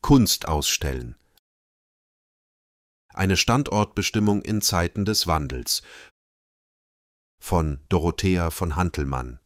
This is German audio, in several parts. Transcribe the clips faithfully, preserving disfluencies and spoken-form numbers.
Kunst ausstellen. Eine Standortbestimmung in Zeiten des Wandels von Dorothea von Hantelmann.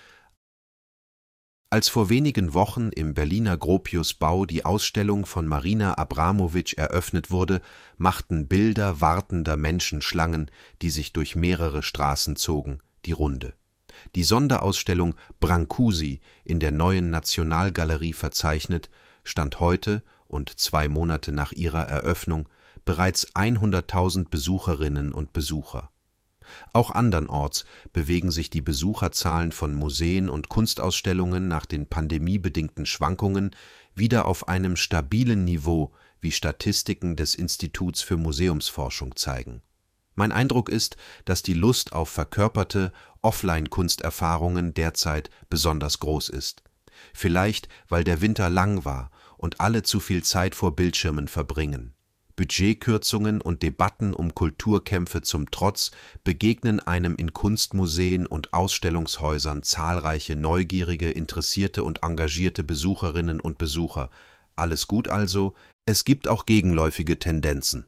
Als vor wenigen Wochen im Berliner Gropiusbau die Ausstellung von Marina Abramović eröffnet wurde, machten Bilder wartender Menschenschlangen, die sich durch mehrere Straßen zogen, die Runde. Die Sonderausstellung Brancusi, in der Neuen Nationalgalerie verzeichnet, stand heute und zwei Monate nach ihrer Eröffnung bereits hunderttausend Besucherinnen und Besucher. Auch andernorts bewegen sich die Besucherzahlen von Museen und Kunstausstellungen nach den pandemiebedingten Schwankungen wieder auf einem stabilen Niveau, wie Statistiken des Instituts für Museumsforschung zeigen. Mein Eindruck ist, dass die Lust auf verkörperte Offline-Kunsterfahrungen derzeit besonders groß ist. Vielleicht, weil der Winter lang war und alle zu viel Zeit vor Bildschirmen verbringen. Budgetkürzungen und Debatten um Kulturkämpfe zum Trotz begegnen einem in Kunstmuseen und Ausstellungshäusern zahlreiche neugierige, interessierte und engagierte Besucherinnen und Besucher. Alles gut also, es gibt auch gegenläufige Tendenzen.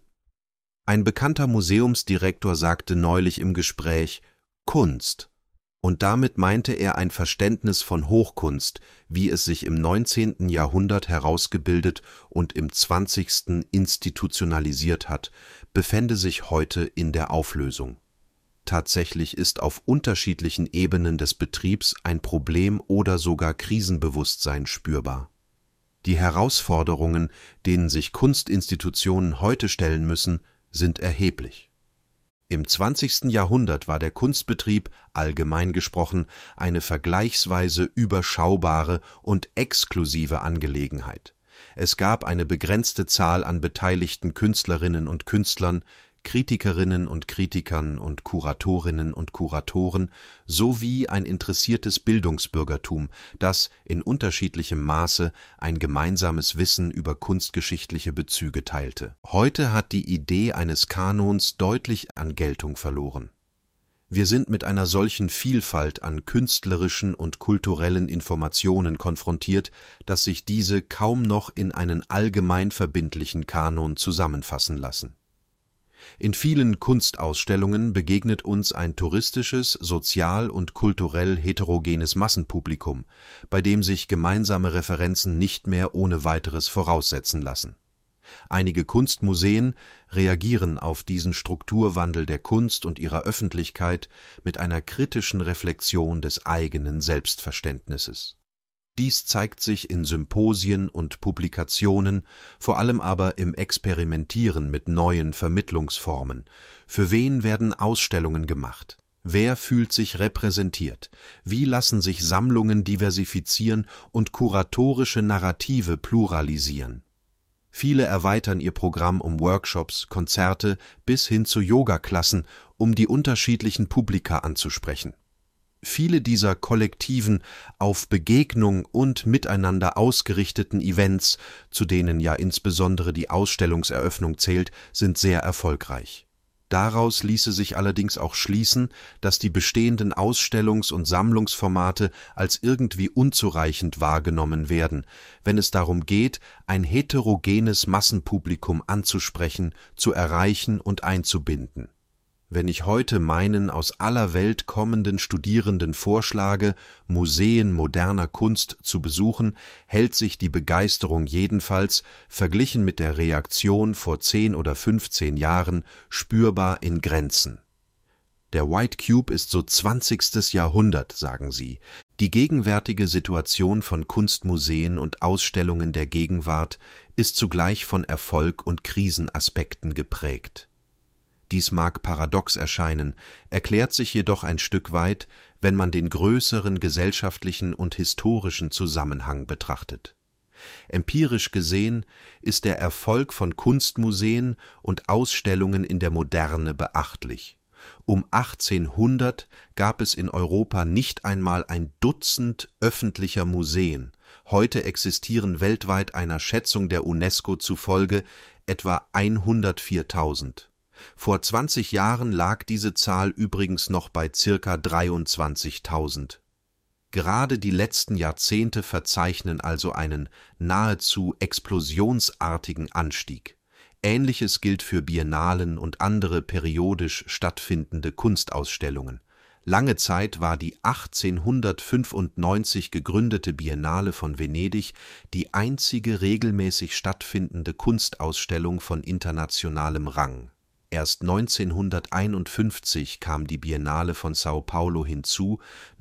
Ein bekannter Museumsdirektor sagte neulich im Gespräch Kunst, und damit meinte er ein Verständnis von Hochkunst, wie es sich im neunzehnten Jahrhundert herausgebildet und im zwanzigsten institutionalisiert hat, befände sich heute in der Auflösung. Tatsächlich ist auf unterschiedlichen Ebenen des Betriebs ein Problem oder sogar Krisenbewusstsein spürbar. Die Herausforderungen, denen sich Kunstinstitutionen heute stellen müssen, sind erheblich. Im zwanzigsten Jahrhundert war der Kunstbetrieb, allgemein gesprochen, eine vergleichsweise überschaubare und exklusive Angelegenheit. Es gab eine begrenzte Zahl an beteiligten Künstlerinnen und Künstlern, Kritikerinnen und Kritikern und Kuratorinnen und Kuratoren sowie ein interessiertes Bildungsbürgertum, das in unterschiedlichem Maße ein gemeinsames Wissen über kunstgeschichtliche Bezüge teilte. Heute hat die Idee eines Kanons deutlich an Geltung verloren. Wir sind mit einer solchen Vielfalt an künstlerischen und kulturellen Informationen konfrontiert, dass sich diese kaum noch in einen allgemein verbindlichen Kanon zusammenfassen lassen. In vielen Kunstausstellungen begegnet uns ein touristisches, sozial und kulturell heterogenes Massenpublikum, bei dem sich gemeinsame Referenzen nicht mehr ohne weiteres voraussetzen lassen. Einige Kunstmuseen reagieren auf diesen Strukturwandel der Kunst und ihrer Öffentlichkeit mit einer kritischen Reflexion des eigenen Selbstverständnisses. Dies zeigt sich in Symposien und Publikationen, vor allem aber im Experimentieren mit neuen Vermittlungsformen. Für wen werden Ausstellungen gemacht? Wer fühlt sich repräsentiert? Wie lassen sich Sammlungen diversifizieren und kuratorische Narrative pluralisieren? Viele erweitern ihr Programm um Workshops, Konzerte bis hin zu Yoga-Klassen, um die unterschiedlichen Publika anzusprechen. Viele dieser kollektiven, auf Begegnung und Miteinander ausgerichteten Events, zu denen ja insbesondere die Ausstellungseröffnung zählt, sind sehr erfolgreich. Daraus ließe sich allerdings auch schließen, dass die bestehenden Ausstellungs- und Sammlungsformate als irgendwie unzureichend wahrgenommen werden, wenn es darum geht, ein heterogenes Massenpublikum anzusprechen, zu erreichen und einzubinden. Wenn ich heute meinen aus aller Welt kommenden Studierenden vorschlage, Museen moderner Kunst zu besuchen, hält sich die Begeisterung jedenfalls, verglichen mit der Reaktion vor zehn oder fünfzehn Jahren, spürbar in Grenzen. Der White Cube ist so zwanzigstes Jahrhundert, sagen sie. Die gegenwärtige Situation von Kunstmuseen und Ausstellungen der Gegenwart ist zugleich von Erfolg und Krisenaspekten geprägt. Dies mag paradox erscheinen, erklärt sich jedoch ein Stück weit, wenn man den größeren gesellschaftlichen und historischen Zusammenhang betrachtet. Empirisch gesehen ist der Erfolg von Kunstmuseen und Ausstellungen in der Moderne beachtlich. Um achtzehnhundert gab es in Europa nicht einmal ein Dutzend öffentlicher Museen. Heute existieren weltweit einer Schätzung der UNESCO zufolge etwa hundertviertausend. Vor zwanzig Jahren lag diese Zahl übrigens noch bei circa dreiundzwanzigtausend. Gerade die letzten Jahrzehnte verzeichnen also einen nahezu explosionsartigen Anstieg. Ähnliches gilt für Biennalen und andere periodisch stattfindende Kunstausstellungen. Lange Zeit war die achtzehnhundertfünfundneunzig gegründete Biennale von Venedig die einzige regelmäßig stattfindende Kunstausstellung von internationalem Rang. Erst neunzehnhunderteinundfünfzig kam die Biennale von Sao Paulo hinzu,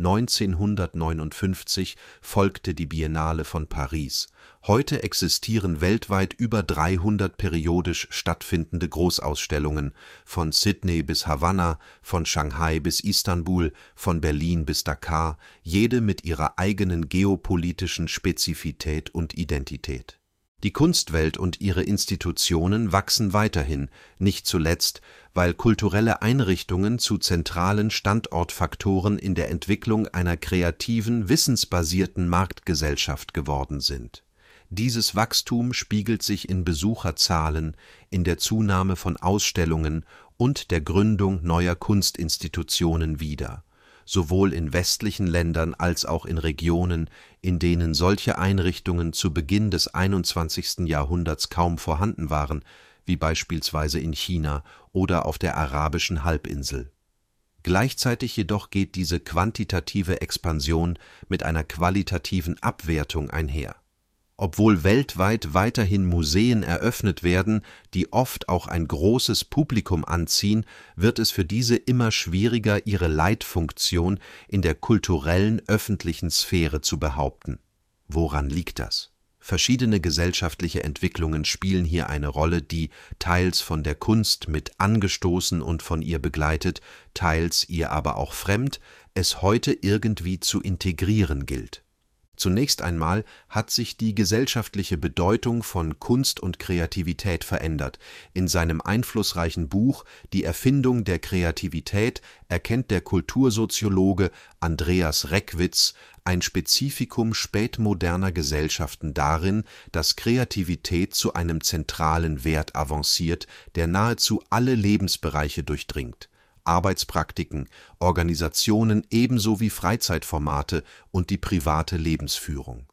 neunzehnhundertneunundfünfzig folgte die Biennale von Paris. Heute existieren weltweit über dreihundert periodisch stattfindende Großausstellungen, von Sydney bis Havanna, von Shanghai bis Istanbul, von Berlin bis Dakar, jede mit ihrer eigenen geopolitischen Spezifität und Identität. Die Kunstwelt und ihre Institutionen wachsen weiterhin, nicht zuletzt, weil kulturelle Einrichtungen zu zentralen Standortfaktoren in der Entwicklung einer kreativen, wissensbasierten Marktgesellschaft geworden sind. Dieses Wachstum spiegelt sich in Besucherzahlen, in der Zunahme von Ausstellungen und der Gründung neuer Kunstinstitutionen wider. Sowohl in westlichen Ländern als auch in Regionen, in denen solche Einrichtungen zu Beginn des einundzwanzigsten Jahrhunderts kaum vorhanden waren, wie beispielsweise in China oder auf der arabischen Halbinsel. Gleichzeitig jedoch geht diese quantitative Expansion mit einer qualitativen Abwertung einher. Obwohl weltweit weiterhin Museen eröffnet werden, die oft auch ein großes Publikum anziehen, wird es für diese immer schwieriger, ihre Leitfunktion in der kulturellen öffentlichen Sphäre zu behaupten. Woran liegt das? Verschiedene gesellschaftliche Entwicklungen spielen hier eine Rolle, die, teils von der Kunst mit angestoßen und von ihr begleitet, teils ihr aber auch fremd, es heute irgendwie zu integrieren gilt. Zunächst einmal hat sich die gesellschaftliche Bedeutung von Kunst und Kreativität verändert. In seinem einflussreichen Buch »Die Erfindung der Kreativität« erkennt der Kultursoziologe Andreas Reckwitz ein Spezifikum spätmoderner Gesellschaften darin, dass Kreativität zu einem zentralen Wert avanciert, der nahezu alle Lebensbereiche durchdringt. Arbeitspraktiken, Organisationen ebenso wie Freizeitformate und die private Lebensführung.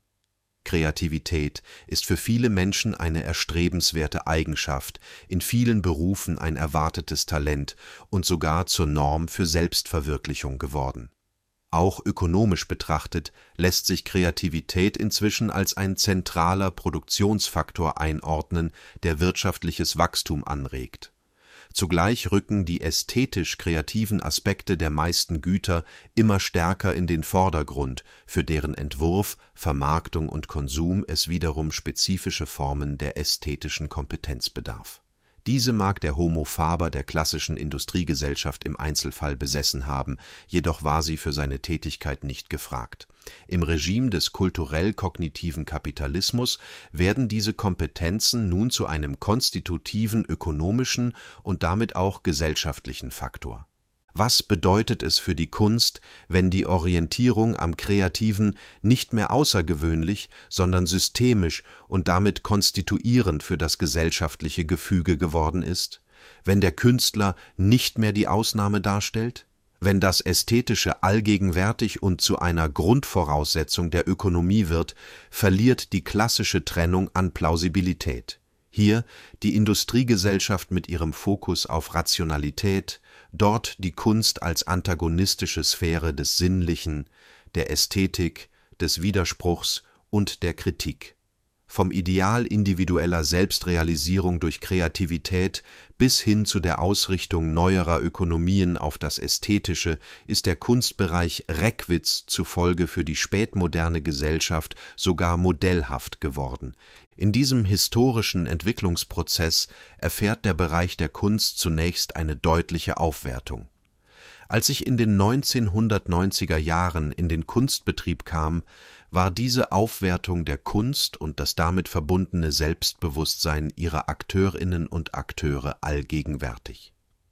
Kreativität ist für viele Menschen eine erstrebenswerte Eigenschaft, in vielen Berufen ein erwartetes Talent und sogar zur Norm für Selbstverwirklichung geworden. Auch ökonomisch betrachtet lässt sich Kreativität inzwischen als ein zentraler Produktionsfaktor einordnen, der wirtschaftliches Wachstum anregt. Zugleich rücken die ästhetisch kreativen Aspekte der meisten Güter immer stärker in den Vordergrund, für deren Entwurf, Vermarktung und Konsum es wiederum spezifische Formen der ästhetischen Kompetenz bedarf. Diese mag der Homo faber der klassischen Industriegesellschaft im Einzelfall besessen haben, jedoch war sie für seine Tätigkeit nicht gefragt. Im Regime des kulturell-kognitiven Kapitalismus werden diese Kompetenzen nun zu einem konstitutiven ökonomischen und damit auch gesellschaftlichen Faktor. Was bedeutet es für die Kunst, wenn die Orientierung am Kreativen nicht mehr außergewöhnlich, sondern systemisch und damit konstituierend für das gesellschaftliche Gefüge geworden ist? Wenn der Künstler nicht mehr die Ausnahme darstellt? Wenn das Ästhetische allgegenwärtig und zu einer Grundvoraussetzung der Ökonomie wird, verliert die klassische Trennung an Plausibilität. Hier die Industriegesellschaft mit ihrem Fokus auf Rationalität, dort die Kunst als antagonistische Sphäre des Sinnlichen, der Ästhetik, des Widerspruchs und der Kritik. Vom Ideal individueller Selbstrealisierung durch Kreativität bis hin zu der Ausrichtung neuerer Ökonomien auf das Ästhetische ist der Kunstbereich Reckwitz zufolge für die spätmoderne Gesellschaft sogar modellhaft geworden. In diesem historischen Entwicklungsprozess erfährt der Bereich der Kunst zunächst eine deutliche Aufwertung. Als ich in den neunzehnhundertneunziger Jahren in den Kunstbetrieb kam, war diese Aufwertung der Kunst und das damit verbundene Selbstbewusstsein ihrer Akteurinnen und Akteure allgegenwärtig.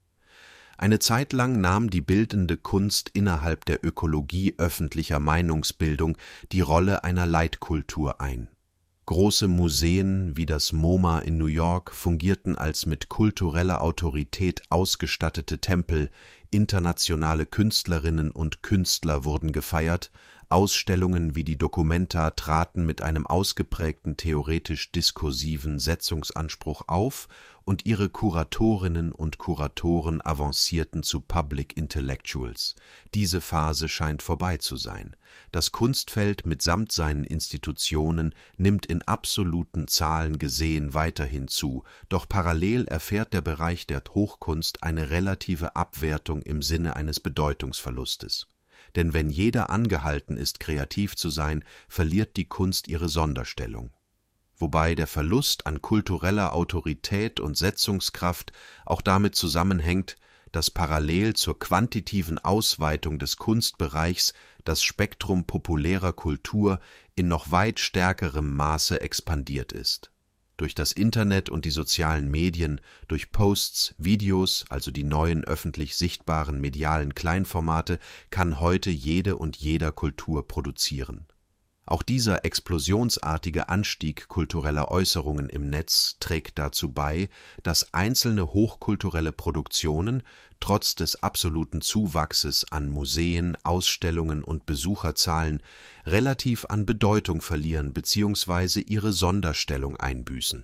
Eine Zeit lang nahm die bildende Kunst innerhalb der Ökologie öffentlicher Meinungsbildung die Rolle einer Leitkultur ein. Große Museen wie das MoMA in New York fungierten als mit kultureller Autorität ausgestattete Tempel, internationale Künstlerinnen und Künstler wurden gefeiert, Ausstellungen wie die Documenta traten mit einem ausgeprägten theoretisch-diskursiven Setzungsanspruch auf und ihre Kuratorinnen und Kuratoren avancierten zu Public Intellectuals. Diese Phase scheint vorbei zu sein. Das Kunstfeld mitsamt seinen Institutionen nimmt in absoluten Zahlen gesehen weiterhin zu, doch parallel erfährt der Bereich der Hochkunst eine relative Abwertung im Sinne eines Bedeutungsverlustes. Denn wenn jeder angehalten ist, kreativ zu sein, verliert die Kunst ihre Sonderstellung. Wobei der Verlust an kultureller Autorität und Setzungskraft auch damit zusammenhängt, dass parallel zur quantitativen Ausweitung des Kunstbereichs das Spektrum populärer Kultur in noch weit stärkerem Maße expandiert ist. Durch das Internet und die sozialen Medien, durch Posts, Videos, also die neuen öffentlich sichtbaren medialen Kleinformate, kann heute jede und jeder Kultur produzieren. Auch dieser explosionsartige Anstieg kultureller Äußerungen im Netz trägt dazu bei, dass einzelne hochkulturelle Produktionen trotz des absoluten Zuwachses an Museen, Ausstellungen und Besucherzahlen relativ an Bedeutung verlieren bzw. ihre Sonderstellung einbüßen.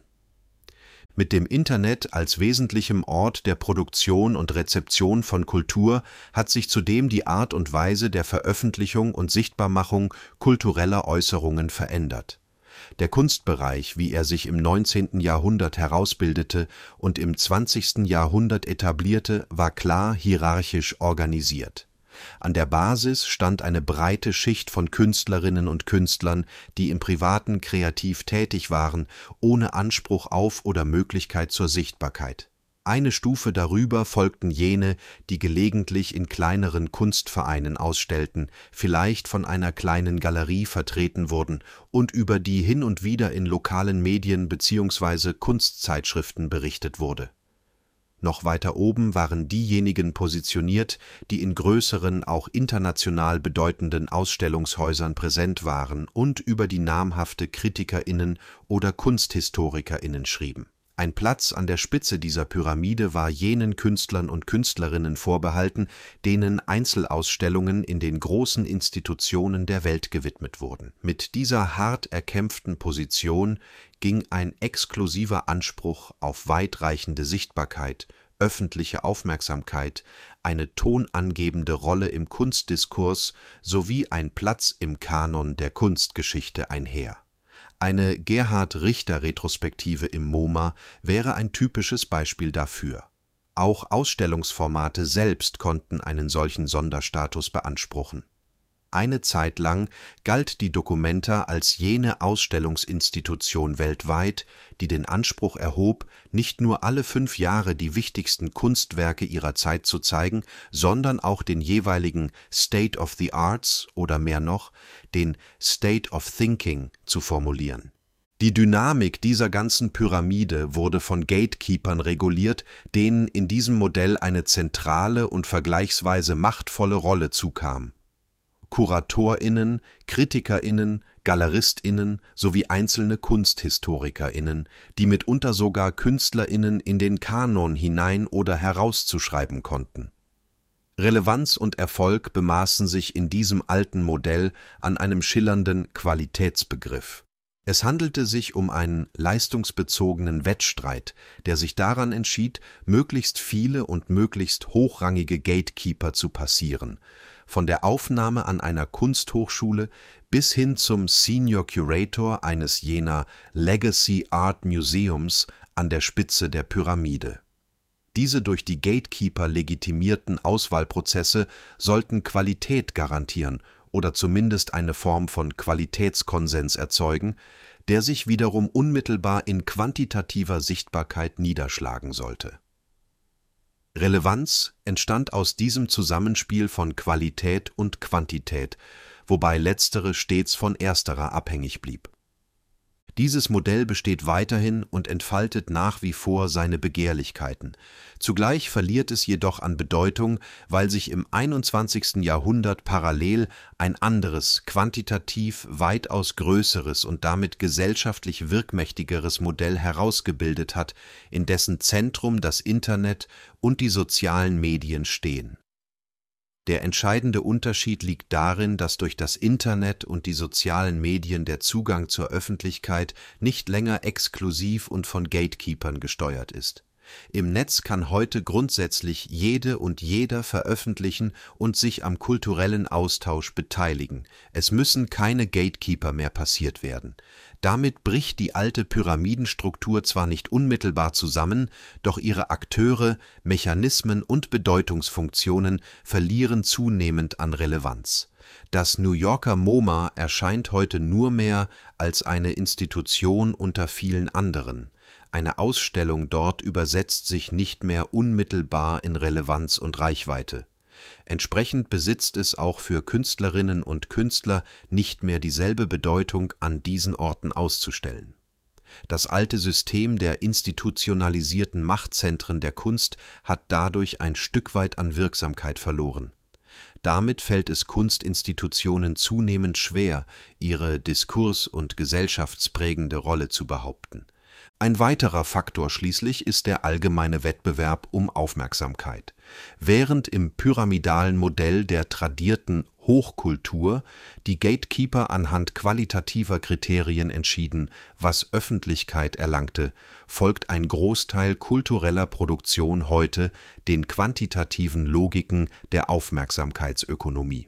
Mit dem Internet als wesentlichem Ort der Produktion und Rezeption von Kultur hat sich zudem die Art und Weise der Veröffentlichung und Sichtbarmachung kultureller Äußerungen verändert. Der Kunstbereich, wie er sich im neunzehnten Jahrhundert herausbildete und im zwanzigsten Jahrhundert etablierte, war klar hierarchisch organisiert. An der Basis stand eine breite Schicht von Künstlerinnen und Künstlern, die im Privaten kreativ tätig waren, ohne Anspruch auf oder Möglichkeit zur Sichtbarkeit. Eine Stufe darüber folgten jene, die gelegentlich in kleineren Kunstvereinen ausstellten, vielleicht von einer kleinen Galerie vertreten wurden und über die hin und wieder in lokalen Medien bzw. Kunstzeitschriften berichtet wurde. Noch weiter oben waren diejenigen positioniert, die in größeren, auch international bedeutenden Ausstellungshäusern präsent waren und über die namhafte KritikerInnen oder KunsthistorikerInnen schrieben. Ein Platz an der Spitze dieser Pyramide war jenen Künstlern und Künstlerinnen vorbehalten, denen Einzelausstellungen in den großen Institutionen der Welt gewidmet wurden. Mit dieser hart erkämpften Position ging ein exklusiver Anspruch auf weitreichende Sichtbarkeit, öffentliche Aufmerksamkeit, eine tonangebende Rolle im Kunstdiskurs sowie ein Platz im Kanon der Kunstgeschichte einher. Eine Gerhard-Richter-Retrospektive im MoMA wäre ein typisches Beispiel dafür. Auch Ausstellungsformate selbst konnten einen solchen Sonderstatus beanspruchen. Eine Zeit lang galt die Documenta als jene Ausstellungsinstitution weltweit, die den Anspruch erhob, nicht nur alle fünf Jahre die wichtigsten Kunstwerke ihrer Zeit zu zeigen, sondern auch den jeweiligen State of the Arts oder mehr noch, den State of Thinking zu formulieren. Die Dynamik dieser ganzen Pyramide wurde von Gatekeepern reguliert, denen in diesem Modell eine zentrale und vergleichsweise machtvolle Rolle zukam. KuratorInnen, KritikerInnen, GaleristInnen sowie einzelne KunsthistorikerInnen, die mitunter sogar KünstlerInnen in den Kanon hinein oder herauszuschreiben konnten. Relevanz und Erfolg bemaßen sich in diesem alten Modell an einem schillernden Qualitätsbegriff. Es handelte sich um einen leistungsbezogenen Wettstreit, der sich daran entschied, möglichst viele und möglichst hochrangige Gatekeeper zu passieren, von der Aufnahme an einer Kunsthochschule bis hin zum Senior Curator eines jener Legacy Art Museums an der Spitze der Pyramide. Diese durch die Gatekeeper legitimierten Auswahlprozesse sollten Qualität garantieren oder zumindest eine Form von Qualitätskonsens erzeugen, der sich wiederum unmittelbar in quantitativer Sichtbarkeit niederschlagen sollte. Relevanz entstand aus diesem Zusammenspiel von Qualität und Quantität, wobei letztere stets von ersterer abhängig blieb. Dieses Modell besteht weiterhin und entfaltet nach wie vor seine Begehrlichkeiten. Zugleich verliert es jedoch an Bedeutung, weil sich im einundzwanzigsten Jahrhundert parallel ein anderes, quantitativ weitaus größeres und damit gesellschaftlich wirkmächtigeres Modell herausgebildet hat, in dessen Zentrum das Internet und die sozialen Medien stehen. Der entscheidende Unterschied liegt darin, dass durch das Internet und die sozialen Medien der Zugang zur Öffentlichkeit nicht länger exklusiv und von Gatekeepern gesteuert ist. Im Netz kann heute grundsätzlich jede und jeder veröffentlichen und sich am kulturellen Austausch beteiligen. Es müssen keine Gatekeeper mehr passiert werden. Damit bricht die alte Pyramidenstruktur zwar nicht unmittelbar zusammen, doch ihre Akteure, Mechanismen und Bedeutungsfunktionen verlieren zunehmend an Relevanz. Das New Yorker MoMA erscheint heute nur mehr als eine Institution unter vielen anderen. Eine Ausstellung dort übersetzt sich nicht mehr unmittelbar in Relevanz und Reichweite. Entsprechend besitzt es auch für Künstlerinnen und Künstler nicht mehr dieselbe Bedeutung, an diesen Orten auszustellen. Das alte System der institutionalisierten Machtzentren der Kunst hat dadurch ein Stück weit an Wirksamkeit verloren. Damit fällt es Kunstinstitutionen zunehmend schwer, ihre diskurs- und gesellschaftsprägende Rolle zu behaupten. Ein weiterer Faktor schließlich ist der allgemeine Wettbewerb um Aufmerksamkeit. Während im pyramidalen Modell der tradierten Hochkultur die Gatekeeper anhand qualitativer Kriterien entschieden, was Öffentlichkeit erlangte, folgt ein Großteil kultureller Produktion heute den quantitativen Logiken der Aufmerksamkeitsökonomie.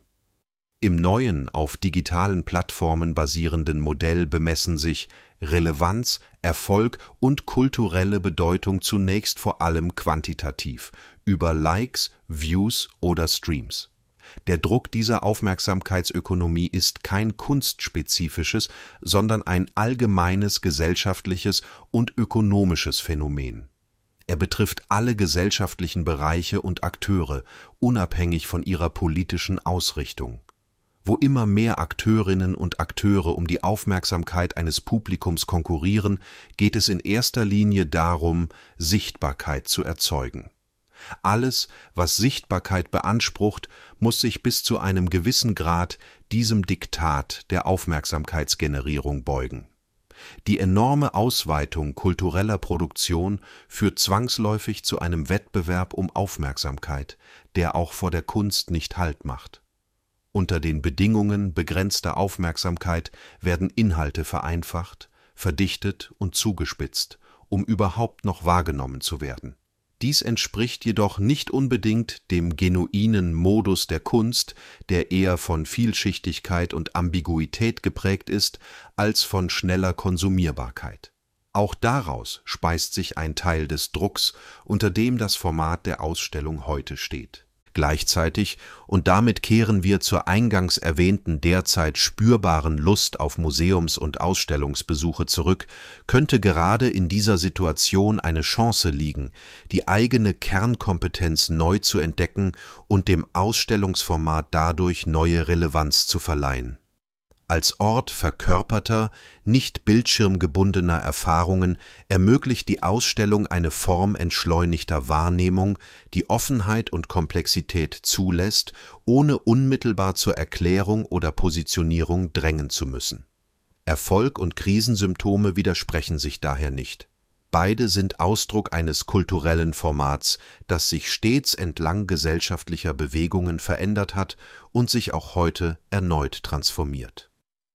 Im neuen, auf digitalen Plattformen basierenden Modell bemessen sich Relevanz, Erfolg und kulturelle Bedeutung zunächst vor allem quantitativ, über Likes, Views oder Streams. Der Druck dieser Aufmerksamkeitsökonomie ist kein kunstspezifisches, sondern ein allgemeines gesellschaftliches und ökonomisches Phänomen. Er betrifft alle gesellschaftlichen Bereiche und Akteure, unabhängig von ihrer politischen Ausrichtung. Wo immer mehr Akteurinnen und Akteure um die Aufmerksamkeit eines Publikums konkurrieren, geht es in erster Linie darum, Sichtbarkeit zu erzeugen. Alles, was Sichtbarkeit beansprucht, muss sich bis zu einem gewissen Grad diesem Diktat der Aufmerksamkeitsgenerierung beugen. Die enorme Ausweitung kultureller Produktion führt zwangsläufig zu einem Wettbewerb um Aufmerksamkeit, der auch vor der Kunst nicht Halt macht. Unter den Bedingungen begrenzter Aufmerksamkeit werden Inhalte vereinfacht, verdichtet und zugespitzt, um überhaupt noch wahrgenommen zu werden. Dies entspricht jedoch nicht unbedingt dem genuinen Modus der Kunst, der eher von Vielschichtigkeit und Ambiguität geprägt ist, als von schneller Konsumierbarkeit. Auch daraus speist sich ein Teil des Drucks, unter dem das Format der Ausstellung heute steht. Gleichzeitig, und damit kehren wir zur eingangs erwähnten derzeit spürbaren Lust auf Museums- und Ausstellungsbesuche zurück, könnte gerade in dieser Situation eine Chance liegen, die eigene Kernkompetenz neu zu entdecken und dem Ausstellungsformat dadurch neue Relevanz zu verleihen. Als Ort verkörperter, nicht bildschirmgebundener Erfahrungen ermöglicht die Ausstellung eine Form entschleunigter Wahrnehmung, die Offenheit und Komplexität zulässt, ohne unmittelbar zur Erklärung oder Positionierung drängen zu müssen. Erfolg und Krisensymptome widersprechen sich daher nicht. Beide sind Ausdruck eines kulturellen Formats, das sich stets entlang gesellschaftlicher Bewegungen verändert hat und sich auch heute erneut transformiert.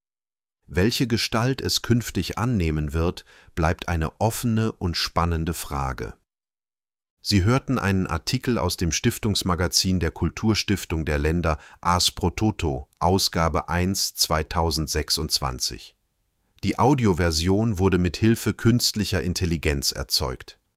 Welche Gestalt es künftig annehmen wird, bleibt eine offene und spannende Frage. Sie hörten einen Artikel aus dem Stiftungsmagazin der Kulturstiftung der Länder Ars pro Toto, Ausgabe eins zweitausendsechsundzwanzig. Die Audioversion wurde mit Hilfe künstlicher Intelligenz erzeugt.